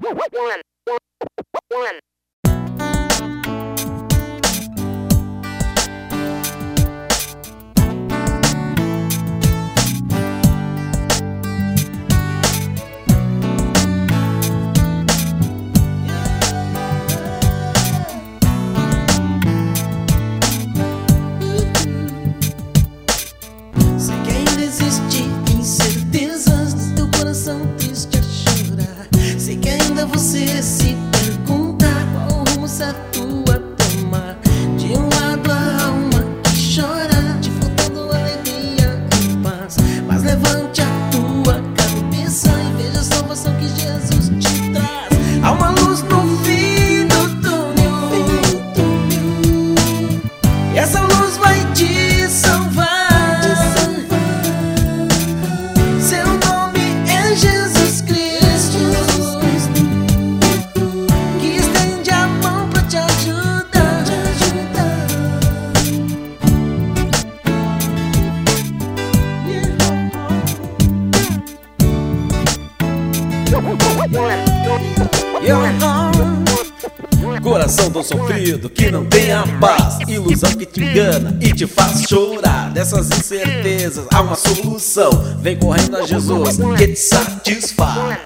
One. Sei que ainda existe incertezas no teu coração triste a chorar. Sei que ainda você se pergunta qual rumo certo a tomar. De um lado a alma que chora, te faltando alegria e paz. Mas levante a tua cabeça e veja a salvação que Jesus te traz. Há uma luz no fim do túnel, e essa luz vai te salvar. Coração tão sofrido que não tem a paz, ilusão que te engana e te faz chorar. Dessas incertezas há uma solução. Vem correndo a Jesus que te satisfaz.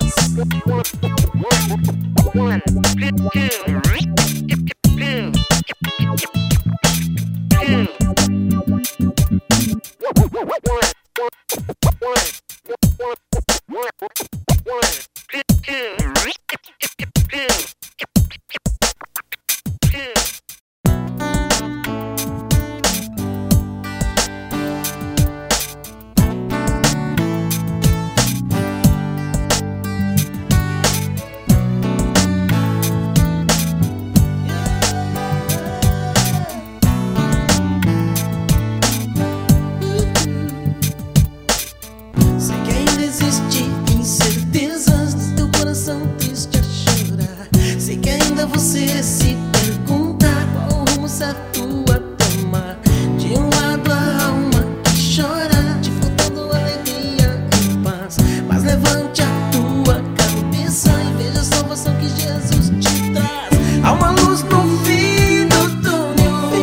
Sei que ainda existe incertezas no teu coração triste a chorar. Sei que ainda você se pergunta qual rumo certo a tomar. De um lado a alma que chora, te faltando alegria e paz. Mas levante a tua cabeça e veja a salvação que Jesus te traz. Há uma luz no fim do túnel,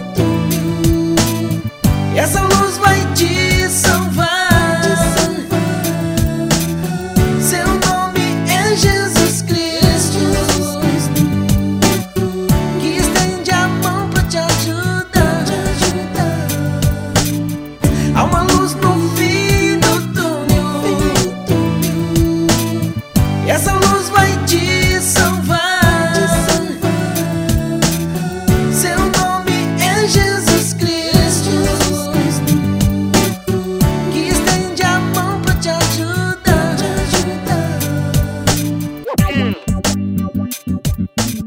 e essa luz vai te salvar. Há uma luz no fim do túnel, e essa luz vai te salvar. Seu nome é Jesus Cristo, que estende a mão pra te ajudar.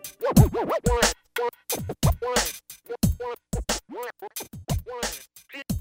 One.